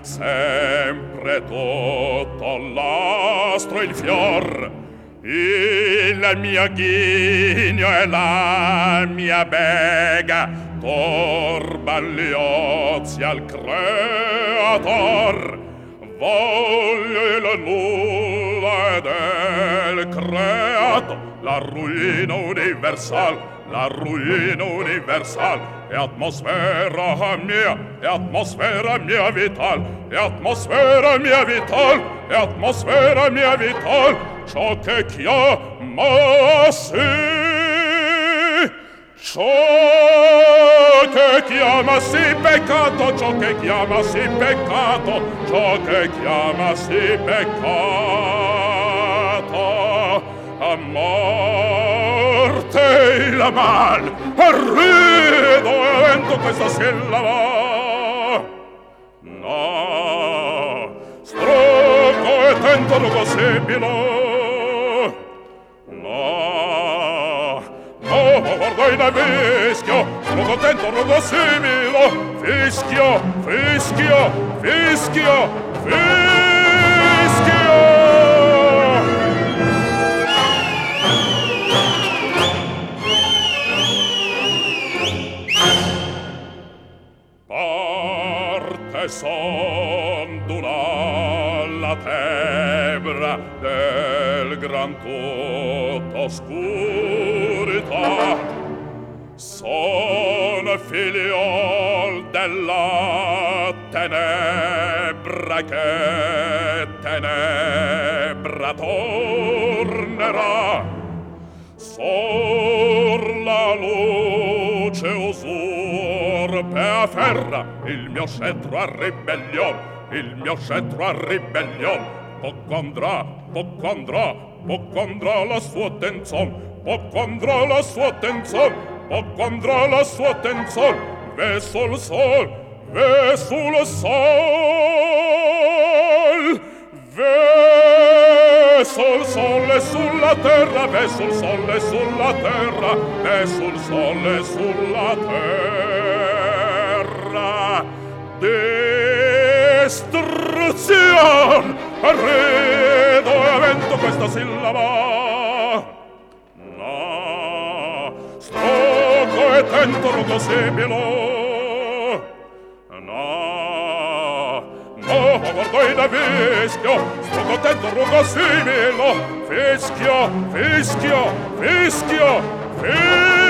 sempre tutto l'astro il fior, il mio ghigno e la mia bega torban gli ozi al creator. Voglio il nulla del creato, la ruina universal, la ruina universal, e atmosfera mia vital, e atmosfera mia vital, e atmosfera mia vital, ciò che chiama sì. Ciò che chiama sì peccato, ciò che chiama sì peccato, ciò che chiama sì peccato, a morte il mal, arrido e avento questa sillaba. No, struggo e tento rugo sibilo. Guarda in fischio, sono contento, rugo similo. Fischio, fischio, fischio, fischio. Parte son d'una la tebra del gran tutto oscurità. Son figliol della tenebra che tenebra tornerà. Sor la luce usurpe afferra il mio scettro a ribellion, il mio scettro a ribellion. Poco andrà, poco andrà, poco andrà la sua tenzon, poco andrà la sua tenzon, poco andrà la sua tenzon, verso il sol, verso il sol, verso il sole sulla terra, verso il sole sulla terra, verso il sole sulla terra. Distruzione, arrido e avento questa sillaba. No, struggo e tento rugo sibilo. No, guardo in fischio, sto contento rugo similo. Fischio, fischio, fischio, fischio.